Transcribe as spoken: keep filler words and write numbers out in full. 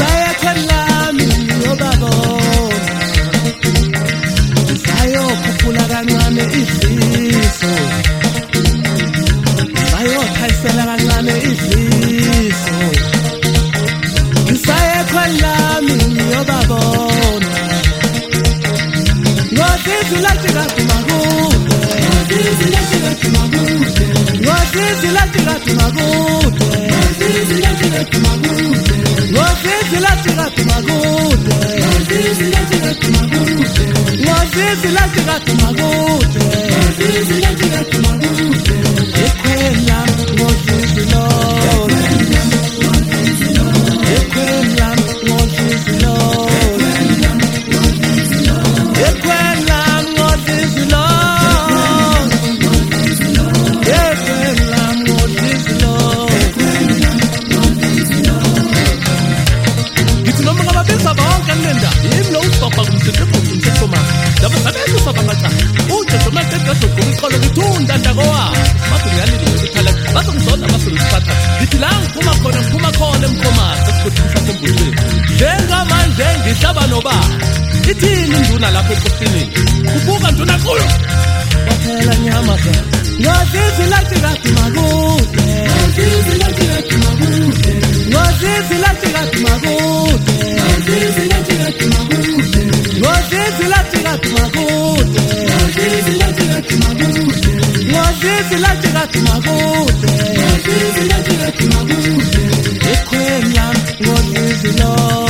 ngisaye khwelami ngiyobabona ngisayokhuphula kancane idliso ngisayokhayisela kancane idliso ngisaye khwelami ngiyobabona ngosizi lathi kathi makude ngosizi lathi kathi makude ngosizi lathi kathi makude ngosizi lathi kathi makude ngosizi lathi kathi makude ngosizi lathi kathi makude ngosizi lathi kathi makude ngosizi lathi kathi makude ekhwela ngosizi lo ekhwela ngosizi lo ekhwela ngosizi lo ekhwela ngosizi lo ngithi noma ngababiza bonke nenda yimi lo usibhabha kumthetheko kumthethoma laba sabenza sabangaca ujesu matethazo kumqolo ngithunda ndakowa bathi ngiyalile ngikuthala bathi ngizona basoluthatha ngithi la ngiphuma khona ngiphuma khona emkhomasa sikhothisa sembusweni njengamanje ngihlaba noba ithini induna lapha enkosini ubuka nduna kuyo baphela nyama ke ngosizi lathi kathi makude ngosizi lathi kathi makude ngosizi lathi kathi makude ngosizi lathi kathi makude ngosizi lathi kathi makude ngosizi lathi kathi makude ngosizi lathi kathi makude ngosizi lathi kathi makude ekhwenya ngosizi lo